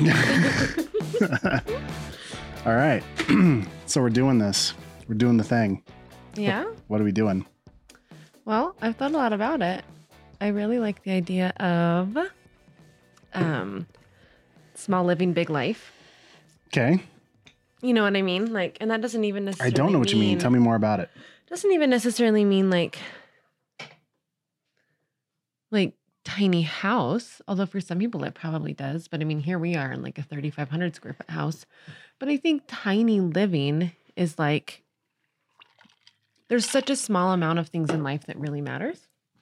All right. So we're doing this. We're doing the thing. Yeah. What are we doing? Well, I've thought a lot about it. I really like the idea of small living, big life. Okay. You know what I mean? Like, and that doesn't even I necessarily don't know what you mean. Tell me more about it. Doesn't even necessarily mean like tiny house, although for some people it probably does. But I mean, here we are in like a 3,500 square foot house. But I think tiny living is like, there's such a small amount of things in life that really matters.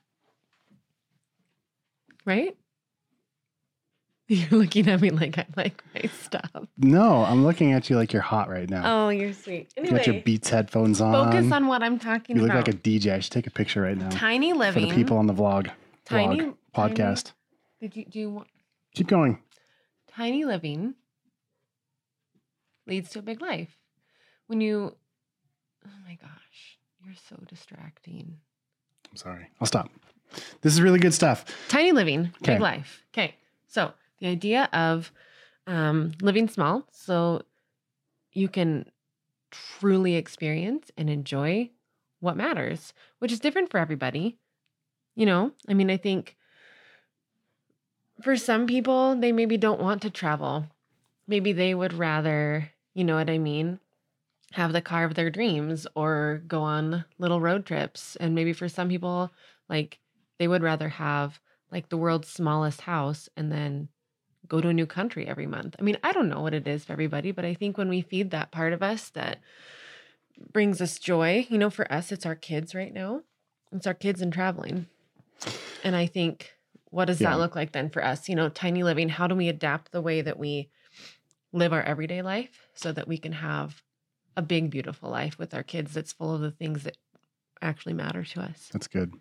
Right? You're looking at me like I like my stuff. No, I'm looking at you like you're hot right now. Oh, you're sweet. You Anyway, got your Beats headphones on. focus on what I'm talking You look about. like a DJ. I should take a picture right now. Tiny For living. the people on the vlog. Podcast. Do you want Keep going. tiny living leads to a big life. Oh my gosh, you're so distracting. I'm sorry. I'll stop. This is really good stuff. Tiny living, Okay. big life. Okay. So the idea of living small so you can truly experience and enjoy what matters, which is different for everybody. You know, I mean, I think for some people, they maybe don't want to travel. Maybe they would rather, you know what I mean, have the car of their dreams or go on little road trips. And maybe for some people, like they would rather have like the world's smallest house and then go to a new country every month. I mean, I don't know what it is for everybody, but I think when we feed that part of us that brings us joy, you know, for us, it's our kids right now. It's our kids and traveling. And I think, what does that look like then for us? You know, tiny living, how do we adapt the way that we live our everyday life so that we can have a big, beautiful life with our kids that's full of the things that actually matter to us? That's good.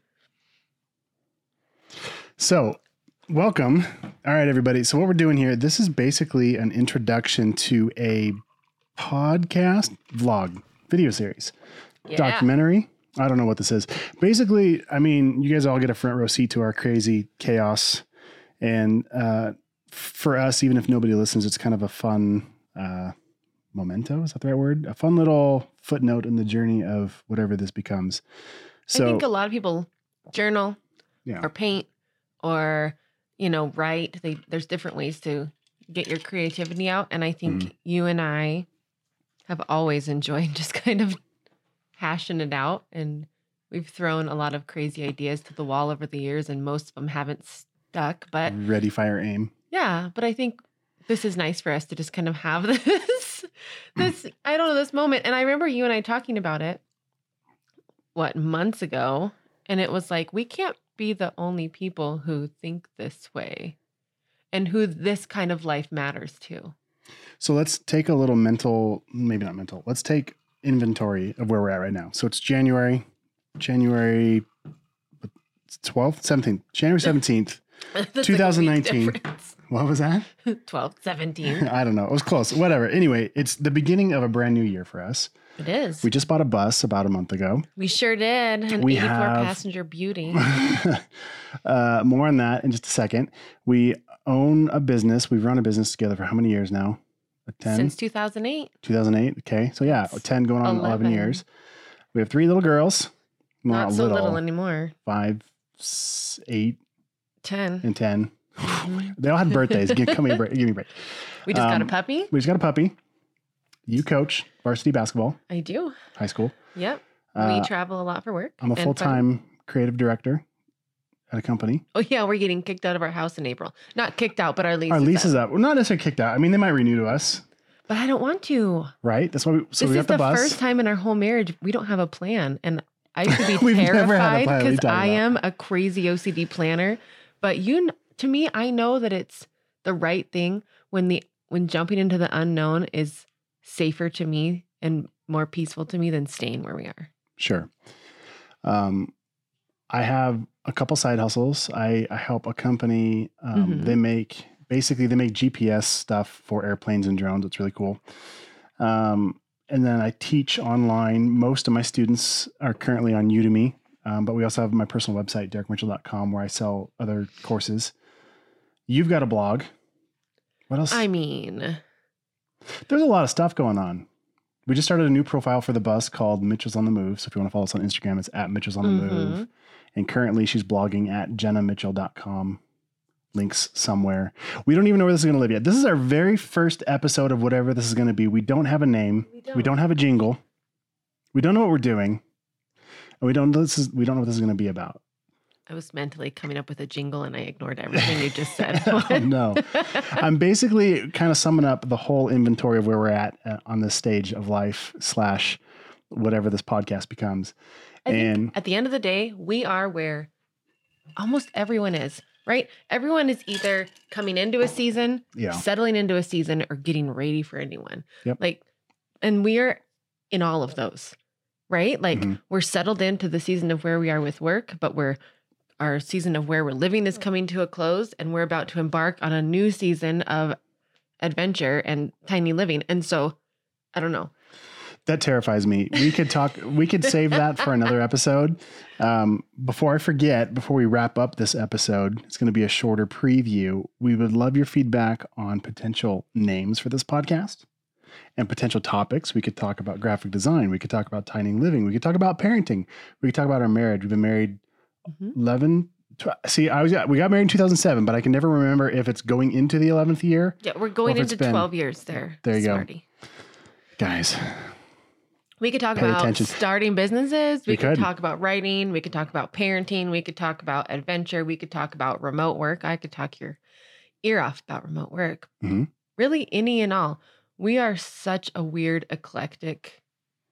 So, welcome. All right, everybody. So what we're doing here, this is basically an introduction to a podcast vlog video series, documentary. I don't know what this is. Basically, I mean, you guys all get a front row seat to our crazy chaos. And for us, even if nobody listens, it's kind of a fun memento. Is that the right word? A fun little footnote in the journey of whatever this becomes. So I think a lot of people journal yeah. or paint or, you know, write. There's different ways to get your creativity out. And I think you and I have always enjoyed just kind of hashing it out. And we've thrown a lot of crazy ideas to the wall over the years, and most of them haven't stuck. But Ready, fire, aim. yeah, but I think this is nice for us to just kind of have this, I don't know, this moment. And I remember you and I talking about it, months ago? And it was like, we can't be the only people who think this way and who this kind of life matters to. So let's take a little maybe not mental. Let's take inventory of where we're at right now. So it's January 12th, 17th, January 17th, 2019. What was that? 12th, 17th. I don't know. It was close. Whatever. Anyway, it's the beginning of a brand new year for us. It is. We just bought a bus about a month ago. We sure did. An 84 passenger beauty. More on that in just a second. We own a business. We've run a business together for how many years now? 10? Since 2008. 2008. Okay. So yeah, 10 going on 11 years. We have 3 little girls. Well, Not so little anymore. 5, 8, 10. and 10. They all had birthdays. Give me a break. We just got a puppy. We just got a puppy. You coach varsity basketball. I do. High school. Yep. We travel a lot for work. I'm a full-time creative director at a company. Oh yeah, we're getting kicked out of our house in April. Not kicked out, but our lease. Our lease is up. We're not necessarily kicked out. I mean, they might renew to us. But I don't want to. Right. That's why we This got is the the bus. first time in our whole marriage we don't have a plan, and I should be We've never had a terrified plan. What are you because talking I about? am a crazy OCD planner. But to me, I know that it's the right thing when jumping into the unknown is safer to me and more peaceful to me than staying where we are. Sure. I have a couple side hustles. I help a company. They make GPS stuff for airplanes and drones. It's really cool. And then I teach online. Most of my students are currently on Udemy, but we also have my personal website, derekmitchell.com, where I sell other courses. You've got a blog, What else? I mean, There's a lot of stuff going on. We just started a new profile for the bus called Mitchell's on the Move. So if you want to follow us on Instagram, it's at Mitchell's on the Move. And currently she's blogging at jennamitchell.com. Links somewhere. We don't even know where this is going to live yet. This is our very first episode of whatever this is going to be. We don't have a name. We don't have a jingle. We don't know what we're doing. And we don't know what this is going to be about. I was mentally coming up with a jingle and I ignored everything you just said. Oh, no. I'm basically kind of summing up the whole inventory of where we're at on this stage of life / whatever this podcast becomes. I think at the end of the day, we are where almost everyone is, right? Everyone is either coming into a season, settling into a season, or getting ready for a new one. Yep. And we're in all of those, right? We're settled into the season of where we are with work, but our season of where we're living is coming to a close, and we're about to embark on a new season of adventure and tiny living. And so, I don't know. That terrifies me. We could save that for another episode. Before I forget, before we wrap up this episode, it's going to be a shorter preview. We would love your feedback on potential names for this podcast and potential topics. We could talk about graphic design. We could talk about tiny living. We could talk about parenting. We could talk about our marriage. We've been married 11. We got married in 2007, but I can never remember if it's going into the 11th year. Yeah, we're going into 12 years there. There you Smarty. go. Guys. We could talk about starting businesses. We could talk about writing. We could talk about parenting. We could talk about adventure. We could talk about remote work. I could talk your ear off about remote work. Mm-hmm. Really, any and all. We are such a weird, eclectic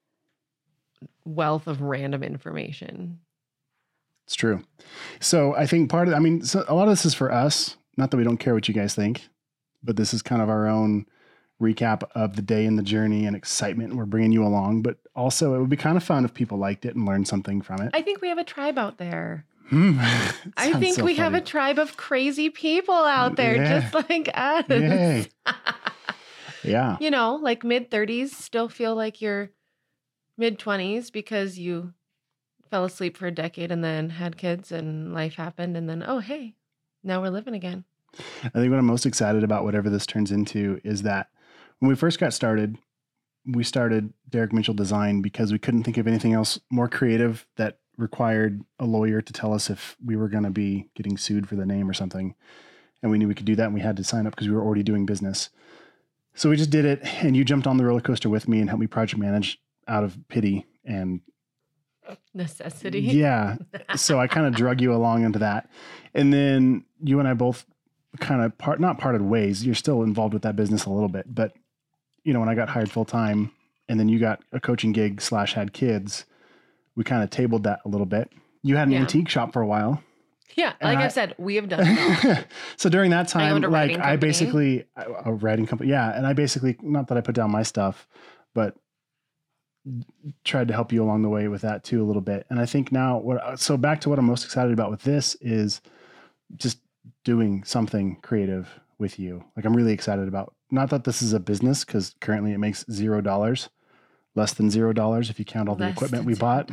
wealth of random information. It's true. So I think a lot of this is for us. Not that we don't care what you guys think, but this is kind of our own recap of the day and the journey and excitement. We're bringing you along, but also it would be kind of fun if people liked it and learned something from it. I think we have a tribe out there. I think we have a tribe of crazy people out there, just like us. Yay. Yeah. Like mid-30s still feel like you're mid-20s because you fell asleep for a decade and then had kids and life happened. And then, oh, hey, now we're living again. I think what I'm most excited about, whatever this turns into, is that when we first got started, we started Derek Mitchell Design because we couldn't think of anything else more creative that required a lawyer to tell us if we were going to be getting sued for the name or something. And we knew we could do that, and we had to sign up because we were already doing business. So we just did it, and you jumped on the roller coaster with me and helped me project manage out of pity and necessity. Yeah. So I kind of drug you along into that. And then you and I both kind of not parted ways. You're still involved with that business a little bit, but when I got hired full time and then you got a coaching gig / had kids, we kind of tabled that a little bit. You had an antique shop for a while. Yeah. Like I said, we have done it. So during that time, a writing company. Yeah. And I basically, not that I put down my stuff, but tried to help you along the way with that too a little bit. And I think now so back to what I'm most excited about with this is just doing something creative with you. Like I'm really excited about, not that this is a business because currently it makes $0, less than $0 if you count all the equipment we bought.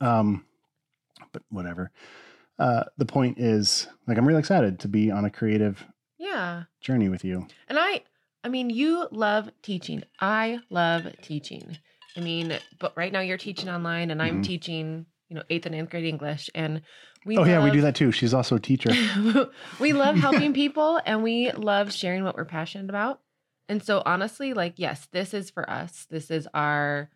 But whatever. The point is, like, I'm really excited to be on a creative journey with you. And I mean, you love teaching. I love teaching. I mean, but right now you're teaching online and I'm teaching, 8th and 9th grade English. And we do that too. She's also a teacher. We love helping people and we love sharing what we're passionate about. And so honestly, like, yes, this is for us. This is our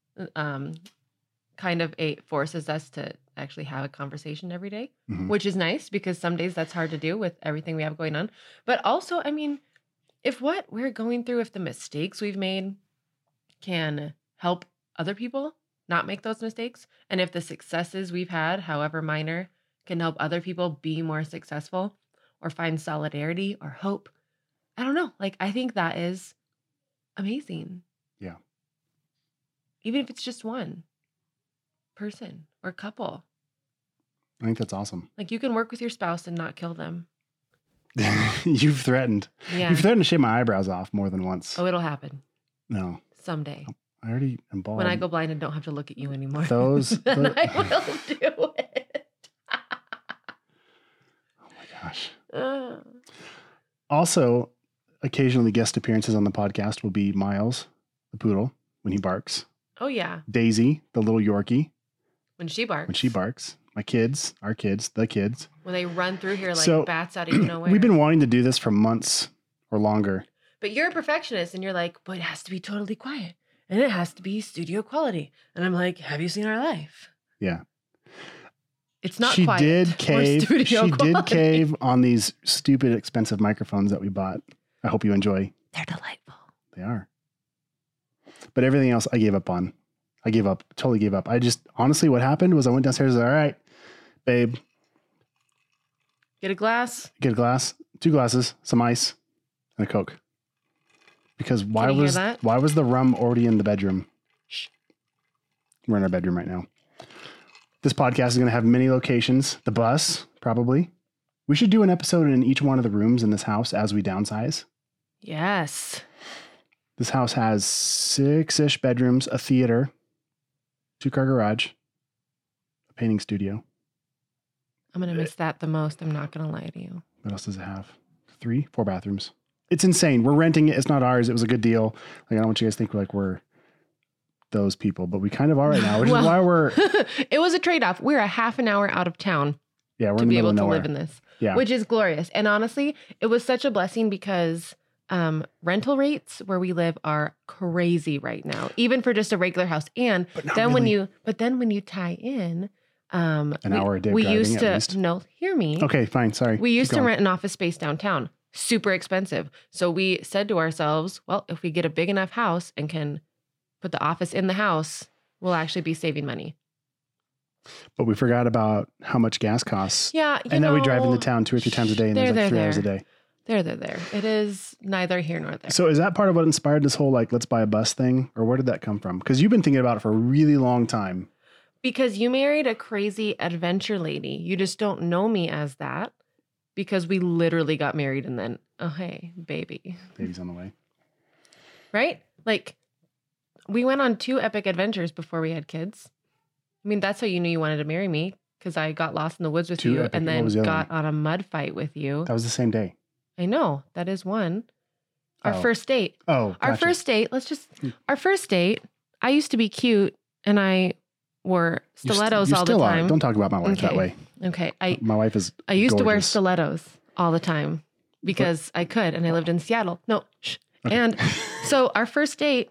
kind of forces us to actually have a conversation every day, which is nice because some days that's hard to do with everything we have going on. But also, I mean, if what we're going through, if the mistakes we've made can help other people not make those mistakes, and if the successes we've had, however minor, can help other people be more successful or find solidarity or hope, I don't know. Like, I think that is amazing. Yeah. Even if it's just one person or couple. I think that's awesome. Like, you can work with your spouse and not kill them. You've threatened. Yeah. You've threatened to shave my eyebrows off more than once. Oh, it'll happen. No. Someday. I already am bald. When I go blind and don't have to look at you anymore. Then I will do it. Oh my gosh. Also, occasionally guest appearances on the podcast will be Miles, the poodle, when he barks. Oh, yeah. Daisy, the little Yorkie. When she barks. My kids, our kids, the kids. When they run through here like bats out of nowhere. We've been wanting to do this for months or longer. But you're a perfectionist and you're like, but it has to be totally quiet and it has to be studio quality. And I'm like, have you seen our life? Yeah. It's not she quiet. Did cave. She did cave on these stupid expensive microphones that we bought. I hope you enjoy. They're delightful. They are. But everything else I gave up on. I gave up. Totally gave up. I just, honestly, what happened was I went downstairs and was like, all right, babe. Get a glass. 2 glasses, some ice, and a Coke. Because why was the rum already in the bedroom? Shh. We're in our bedroom right now. This podcast is going to have many locations. The bus, probably. We should do an episode in each one of the rooms in this house as we downsize. Yes. This house has 6-ish bedrooms, a theater, 2-car garage, a painting studio. I'm going to miss that the most. I'm not going to lie to you. What else does it have? 4 bathrooms. It's insane. We're renting it. It's not ours. It was a good deal. Like, I don't want you guys to think we're those people, but we kind of are right now, which is why we're... It was a trade-off. We're a half an hour out of town we're to be able to live in this, which is glorious. And honestly, it was such a blessing because rental rates where we live are crazy right now, even for just a regular house. And then when you tie in... an hour a day. We used to hear me. Okay, fine. Sorry. We used to rent an office space downtown, super expensive. So we said to ourselves, well, if we get a big enough house and can put the office in the house, we'll actually be saving money. But we forgot about how much gas costs. Yeah. And then we drive into town 2 or 3 times a day and there's like 3 hours a day. There. It is neither here nor there. So is that part of what inspired this whole let's buy a bus thing? Or where did that come from? Because you've been thinking about it for a really long time. Because you married a crazy adventure lady. You just don't know me as that because we literally got married and then, oh, hey, baby. Baby's on the way. Right? Like, we went on 2 epic adventures before we had kids. I mean, that's how you knew you wanted to marry me because I got lost in the woods with you and then got on a mud fight with you. That was the same day. I know. That is one. Our first date. Oh, gotcha. Our first date, I used to be cute and I wore stilettos all the time. Don't talk about my wife that way. Okay. My wife is I used gorgeous. to wear stilettos all the time because I could and I lived in Seattle. No. Shh. Okay. And so our first date,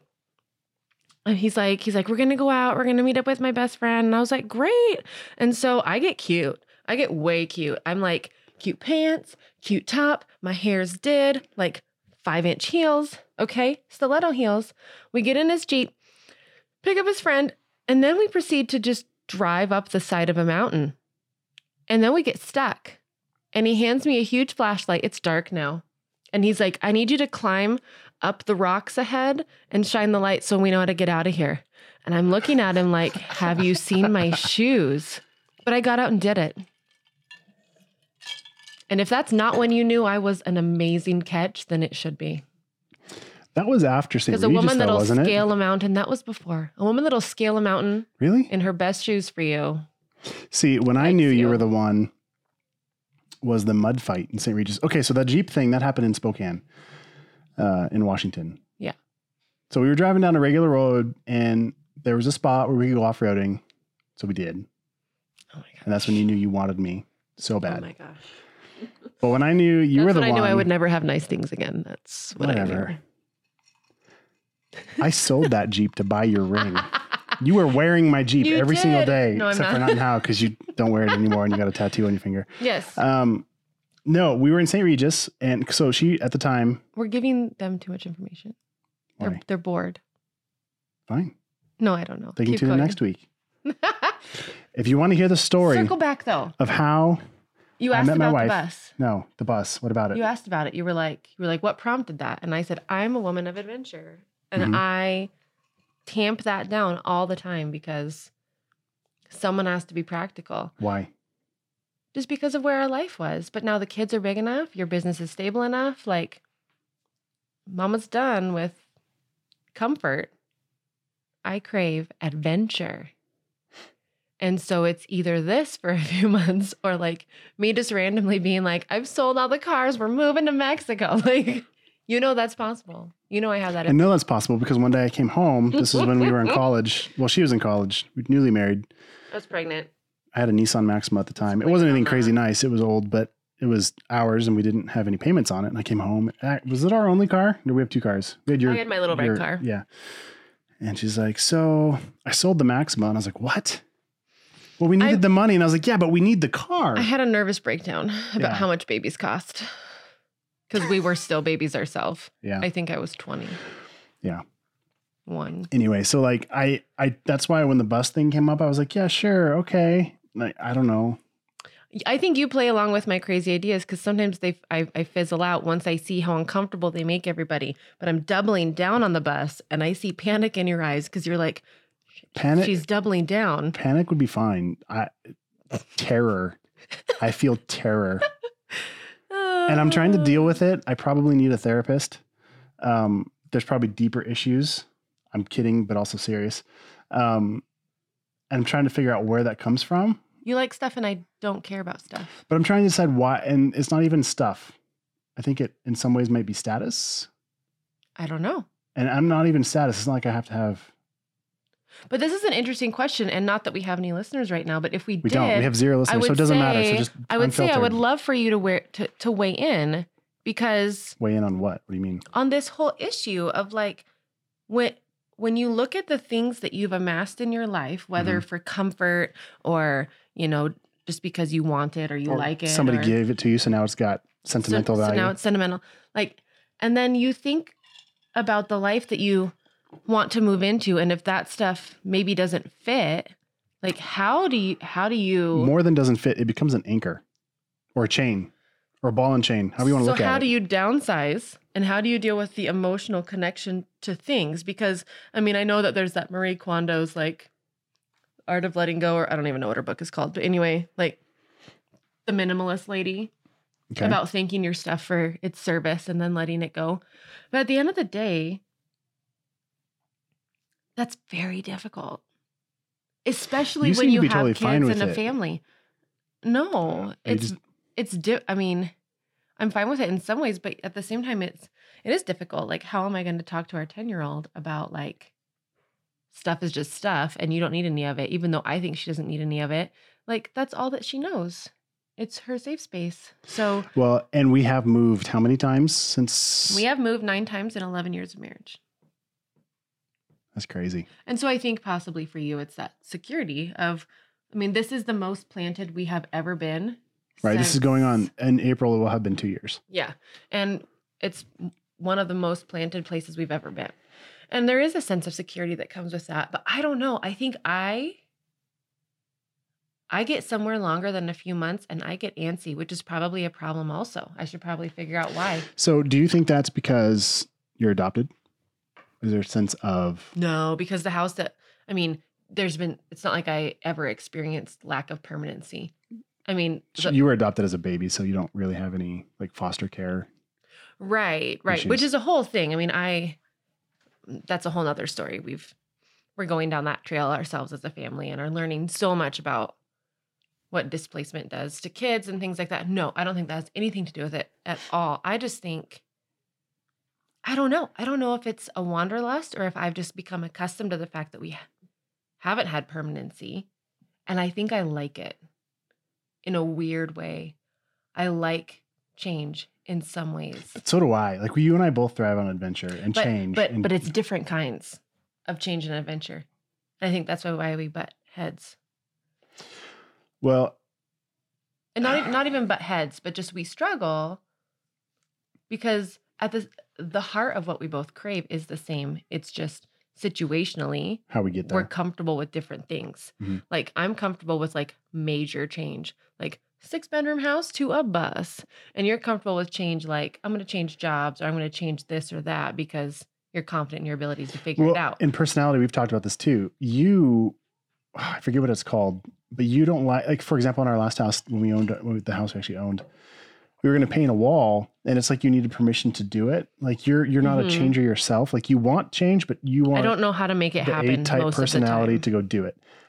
he's like, we're going to go out. We're going to meet up with my best friend. And I was like, great. And so I get cute. I get way cute. I'm like cute pants, cute top. My hair's did like 5-inch heels. Okay. Stiletto heels. We get in his Jeep, pick up his friend. And then we proceed to just drive up the side of a mountain. And then we get stuck. And he hands me a huge flashlight. It's dark now. And he's like, I need you to climb up the rocks ahead and shine the light so we know how to get out of here. And I'm looking at him like, have you seen my shoes? But I got out and did it. And if that's not when you knew I was an amazing catch, then it should be. That was after St. Regis, because a woman that'll wasn't it? scale a mountain, that was before. A woman that'll scale a mountain. Really? In her best shoes for you. See, when I knew you were the one, was the mud fight in St. Regis. Okay, so that Jeep thing, that happened in Spokane, in Washington. Yeah. So we were driving down a regular road, and there was a spot where we could go off-roading. So we did. Oh my gosh. And that's when you knew you wanted me so bad. Oh my gosh. But when I knew you were the one. I knew I would never have nice things again. That's what I knew. I sold that Jeep to buy your ring. You were wearing my Jeep every single day, except for not now because you don't wear it anymore and you got a tattoo on your finger. Yes. No, we were in St. Regis, and so she at the time. We're giving them too much information. Why? They're bored. Fine. No, I don't know. They can tune in next week. If you want to hear the story, circle back though of how you asked I met my about wife. the bus. No, the bus. What about it? You asked about it. You were like, what prompted that? And I said, I'm a woman of adventure. And I tamp that down all the time because someone has to be practical. Why? Just because of where our life was. But now the kids are big enough. Your business is stable enough. Like, mama's done with comfort. I crave adventure. And so it's either this for a few months or like me just randomly being like, I've sold all the cars. We're moving to Mexico. Like, You know that's possible. You know I have that. I know that's possible because one day I came home. This is when we were in college. Well, she was in college. We were newly married. I was pregnant. I had a Nissan Maxima at the time. It wasn't anything crazy nice. It was old, but it was ours and we didn't have any payments on it. And I came home. Was it our only car? Or do we have two cars? I had my little red car. Yeah. And she's like, so I sold the Maxima. And I was like, what? Well, we needed the money. And I was like, yeah, but we need the car. I had a nervous breakdown about how much babies cost. Because we were still babies ourselves. Yeah. I think I was 20. Yeah. One. Anyway, so like I that's why when the bus thing came up, I was like, yeah, sure. Okay. Like, I don't know. I think you play along with my crazy ideas because sometimes I fizzle out once I see how uncomfortable they make everybody. But I'm doubling down on the bus and I see panic in your eyes because you're like, panic. She's doubling down. Panic would be fine. Terror. I feel terror. And I'm trying to deal with it. I probably need a therapist. There's probably deeper issues. I'm kidding, but also serious. And I'm trying to figure out where that comes from. You like stuff and I don't care about stuff. But I'm trying to decide why. And it's not even stuff. I think it in some ways might be status. I don't know. And I'm not even status. It's not like I have to have. But this is an interesting question. And not that we have any listeners right now, but if we don't. We have 0 listeners, so it doesn't matter. So just I would say I would love for you to weigh in because. Weigh in on what? What do you mean? On this whole issue of like when you look at the things that you've amassed in your life, whether for comfort or, you know, just because you want it or you like it. Somebody gave it to you, so now it's got sentimental value. So now it's sentimental. Like, and then you think about the life that you want to move into, and if that stuff maybe doesn't fit, like how do you more than doesn't fit, it becomes an anchor or a chain or a ball and chain, however you want to look at it. So how do you downsize and how do you deal with the emotional connection to things? Because I mean, I know that there's that Marie Kondo's like Art of Letting Go, or I don't even know what her book is called, but anyway, like the minimalist lady about thanking your stuff for its service and then letting it go. But at the end of the day, that's very difficult, especially when you have totally kids and a family. No, I mean, I'm fine with it in some ways, but at the same time, it is difficult. Like, how am I going to talk to our 10-year-old about like stuff is just stuff and you don't need any of it, even though I think she doesn't need any of it. Like, that's all that she knows. It's her safe space. So, well, and we have moved how many times since? We have moved 9 times in 11 years of marriage. That's crazy. And so I think possibly for you, it's that security of, I mean, this is the most planted we have ever been. Right. This is going on in April. It will have been 2 years. Yeah. And it's one of the most planted places we've ever been. And there is a sense of security that comes with that. But I don't know. I think I get somewhere longer than a few months and I get antsy, which is probably a problem also. I should probably figure out why. So do you think that's because you're adopted? Is there a sense of... No, because the house that, I mean, it's not like I ever experienced lack of permanency. I mean... you were adopted as a baby, so you don't really have any like foster care. Right. Issues. Which is a whole thing. I mean, that's a whole nother story. We're going down that trail ourselves as a family and are learning so much about what displacement does to kids and things like that. No, I don't think that has anything to do with it at all. I just think, I don't know. I don't know if it's a wanderlust or if I've just become accustomed to the fact that we haven't had permanency. And I think I like it in a weird way. I like change in some ways. But so do I. Like you and I both thrive on adventure and change. But it's different kinds of change and adventure. And I think that's why we butt heads. Well, and not even butt heads, but just we struggle because at the heart of what we both crave is the same. It's just situationally how we get there. We're comfortable with different things. Mm-hmm. Like I'm comfortable with like major change, like 6-bedroom house to a bus, and you're comfortable with change. Like I'm going to change jobs or I'm going to change this or that because you're confident in your abilities to figure it out. In personality, we've talked about this too. I forget what it's called, but you don't like, for example, in our last house, when we owned the house we actually owned, we were going to paint a wall and it's like you needed permission to do it. Like you're not a changer yourself. Like you want change, but you want I don't know how to make it happen. A-type personality to go do it.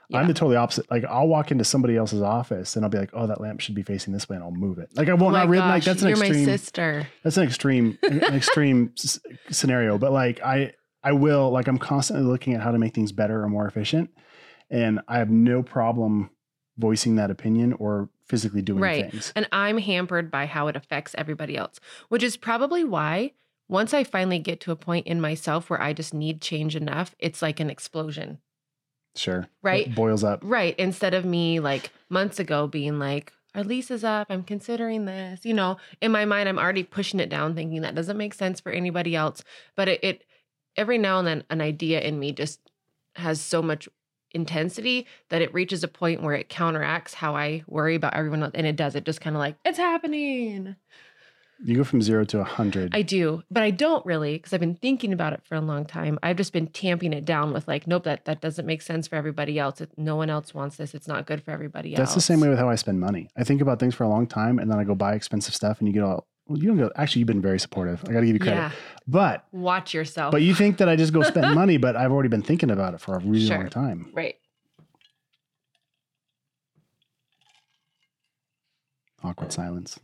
I'm the totally opposite. Like I'll walk into somebody else's office and I'll be like, oh, that lamp should be facing this way, and I'll move it. Like I won't not really like that's an extreme. You're my sister. That's an extreme scenario. But like I will, like I'm constantly looking at how to make things better or more efficient, and I have no problem voicing that opinion or physically doing things. And I'm hampered by how it affects everybody else, which is probably why once I finally get to a point in myself where I just need change enough, it's like an explosion. Sure. Right. It boils up. Right. Instead of me like months ago being like, our lease is up, I'm considering this, you know, in my mind, I'm already pushing it down thinking that doesn't make sense for anybody else. But it every now and then an idea in me just has so much intensity that it reaches a point where it counteracts how I worry about everyone else. And it does. It just kind of like, it's happening. You go from 0 to 100. I do, but I don't really, because I've been thinking about it for a long time. I've just been tamping it down with like, nope, that doesn't make sense for everybody else. No one else wants this. It's not good for everybody else. That's the same way with how I spend money. I think about things for a long time and then I go buy expensive stuff and you get all, well, you don't go, actually, you've been very supportive. I got to give you credit. Yeah. But watch yourself. But you think that I just go spend money, but I've already been thinking about it for a really long time. Right. Awkward silence.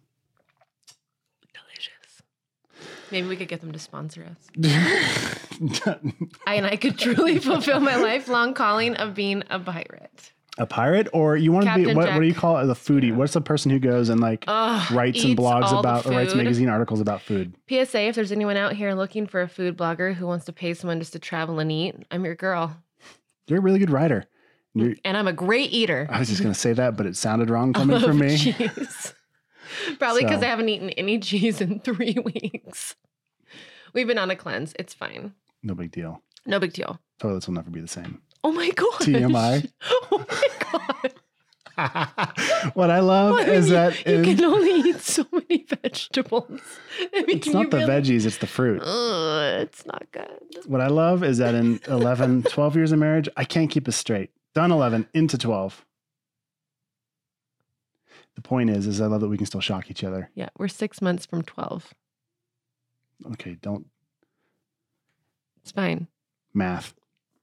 Maybe we could get them to sponsor us. I could truly fulfill my lifelong calling of being a pirate. A pirate? Or you want to be, what do you call it? The foodie. What's the person who goes and like writes some blogs about, or writes magazine articles about food? PSA, if there's anyone out here looking for a food blogger who wants to pay someone just to travel and eat, I'm your girl. You're a really good writer. And I'm a great eater. I was just going to say that, but it sounded wrong coming from me. Cheese. Probably because I haven't eaten any cheese in 3 weeks. We've been on a cleanse. It's fine. No big deal. No big deal. Toilets will never be the same. Oh my God. TMI. Oh my God. What I love is that you can only eat so many vegetables. I mean, it's not the veggies, it's the fruit. It's not good. What I love is that in 11, 12 years of marriage, I can't keep us straight. Done 11, into 12. The point is I love that we can still shock each other. Yeah, we're 6 months from 12. Okay, don't. It's fine. Math.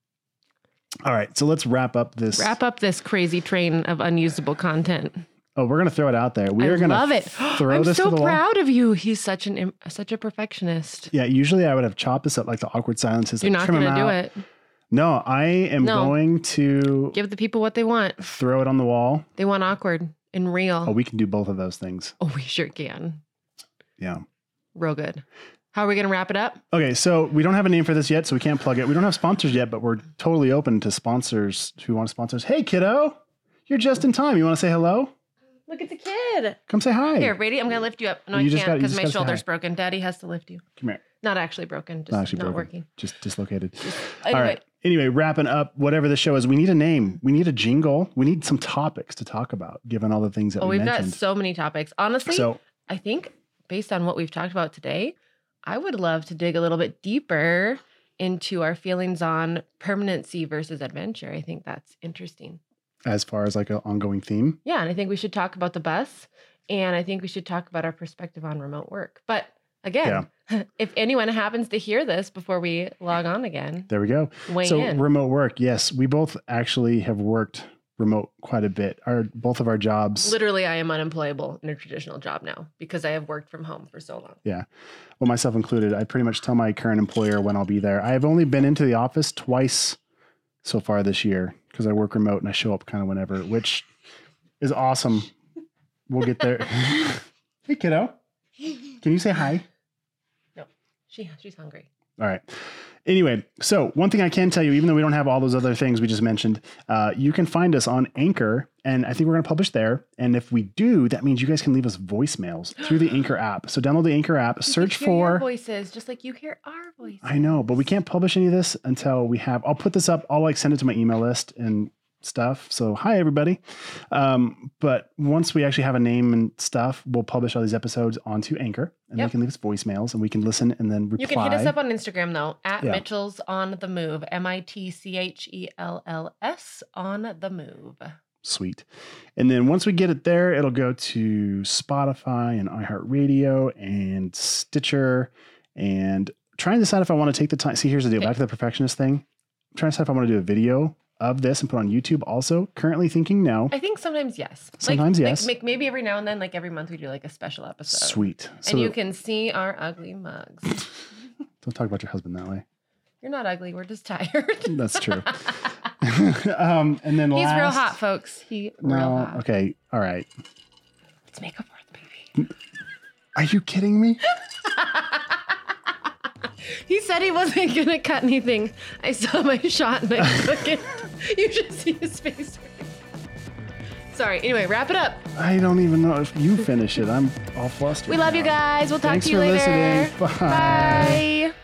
All right, so let's wrap up this crazy train of unusable content. Oh, we're going to throw it out there. We are going to love it. Throw I'm this so to the proud wall. of you. He's such a perfectionist. Yeah, usually I would have chopped this up like the awkward silences. You're not going to do it. No, I am going to give the people what they want. Throw it on the wall. They want awkward and real. Oh, we can do both of those things. Oh, we sure can. Yeah. Real good. How are we going to wrap it up? Okay, so we don't have a name for this yet, so we can't plug it. We don't have sponsors yet, but we're totally open to sponsors who want to sponsor us. Hey, kiddo, you're just in time. You want to say hello? Look at the kid. Come say hi. Here, Brady, I'm going to lift you up. No, I can't because my shoulder's broken. Daddy has to lift you. Come here. Not actually broken, just not working. Just dislocated. Anyway. All right. Anyway, wrapping up whatever the show is, we need a name. We need a jingle. We need some topics to talk about, given all the things that we mentioned. We've got so many topics. Honestly, I think based on what we've talked about today, I would love to dig a little bit deeper into our feelings on permanency versus adventure. I think that's interesting. As far as like an ongoing theme? Yeah, and I think we should talk about the bus, and I think we should talk about our perspective on remote work. But again, if anyone happens to hear this before we log on again. There we go. Weigh in. Remote work. Yes, we both actually have worked remote quite a bit. Both of our jobs. Literally, I am unemployable in a traditional job now because I have worked from home for so long. Yeah. Well, myself included. I pretty much tell my current employer when I'll be there. I have only been into the office twice so far this year because I work remote and I show up kind of whenever, which is awesome. We'll get there. Hey, kiddo. Can you say hi? No, she's hungry. All right. Anyway, so one thing I can tell you, even though we don't have all those other things we just mentioned, you can find us on Anchor, and I think we're going to publish there. And if we do, that means you guys can leave us voicemails through the Anchor app. So download the Anchor app, search for your voices, just like you hear our voices. I know, but we can't publish any of this until we have. I'll put this up. I'll like send it to my email list and stuff. So hi everybody. But once we actually have a name and stuff, we'll publish all these episodes onto Anchor, and they can leave us voicemails and we can listen and then reply. You can hit us up on Instagram though, at Mitchell's on the Move, MITCHELLS on the Move. Sweet. And then once we get it there, it'll go to Spotify and iHeartRadio and Stitcher, and trying to decide if I want to take the time. See, here's the deal. Back to the perfectionist thing. I'm trying to decide if I want to do a video of this and put on YouTube also? Currently thinking no. I think sometimes yes. Sometimes yes. Like maybe every now and then, like every month, we do like a special episode. Sweet. And you can see our ugly mugs. Don't talk about your husband that way. You're not ugly. We're just tired. That's true. And then he's real hot, folks. Real hot. Okay. All right. Let's make up worth, baby. Are you kidding me? He said he wasn't going to cut anything. I saw my shot and I took it. You should see his face. Sorry. Anyway, wrap it up. I don't even know if you finish it. I'm all flustered. We love you guys. We'll talk Thanks to you for later. listening. Bye. Bye.